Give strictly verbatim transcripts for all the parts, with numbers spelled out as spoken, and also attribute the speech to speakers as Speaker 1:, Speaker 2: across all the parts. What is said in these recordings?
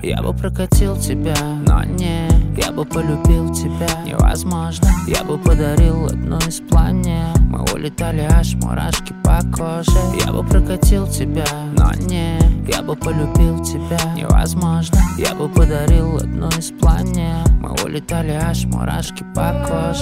Speaker 1: Я бы прокатил тебя, но не. Я бы полюбил тебя, невозможно. Я бы подарил одну из планет. Мы улетали, аж мурашки по коже. Я бы прокатил тебя, но не. Я бы полюбил тебя, невозможно. Я бы подарил одну из планет. Мы улетали, аж мурашки по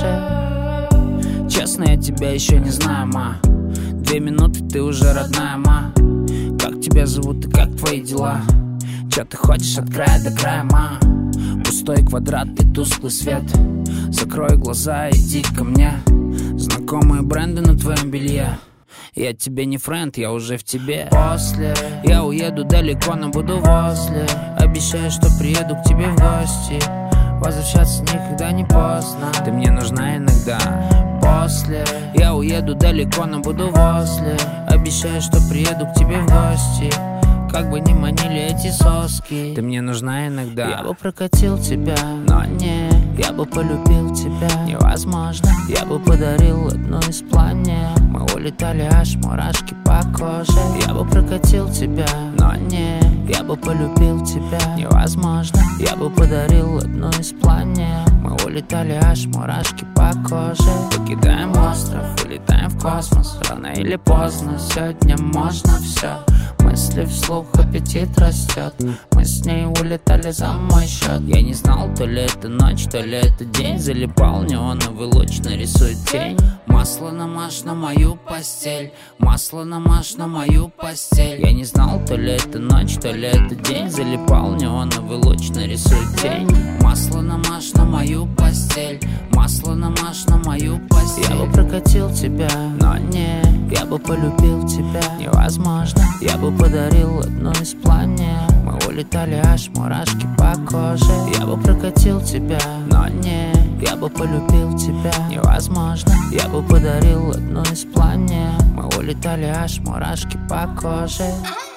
Speaker 1: коже. Честно, я тебя еще не знаю, ма. Две минуты, ты уже родная, ма. Как тебя зовут и как твои дела? Че ты хочешь от края до края, ма? Пустой квадрат и тусклый свет. Закрой глаза, иди ко мне. Знакомые бренды на твоем белье. Я тебе не френд, я уже в тебе. После я уеду далеко, но буду возле. Обещаю, что приеду к тебе в гости. Возвращаться никогда не поздно. Ты мне нужна иногда. После я уеду далеко, но буду возле. Обещаю, что приеду к тебе в гости. Как бы ни манили эти соски, ты мне нужна иногда. Я бы прокатил тебя, но не. Я бы полюбил тебя, невозможно. Я бы подарил одну из планет. Мы улетали, аж мурашки по коже. Я бы прокатил тебя, но не. Я бы полюбил тебя, невозможно. Я бы подарил одну из планет. Мы улетали, аж мурашки по коже. Покидаем остров, улетаем в космос. Рано или поздно, сегодня можно все. Мысли вслух, аппетит растет. Мы с ней улетали за мой счет. Я не знал, то ли это ночь, то ли это день. Залипал неоновый луч, нарисует тень. Масло намажь на мою постель. Масло намажь на мою постель. Я не знал, то ли это ночь, то ли это день. Залипал неоновый луч, нарисует тень. Масло намажь на мою постель. Масло намажь на мою постель. Я бы прокатил тебя, но не. Я бы полюбил тебя, невозможно. Я бы подарил одну из планет. Мы улетали, аж мурашки по коже. Я бы прокатил тебя, но не. Я бы полюбил тебя, невозможно. Я бы подарил одну из планет. Мы улетали, аж мурашки по коже.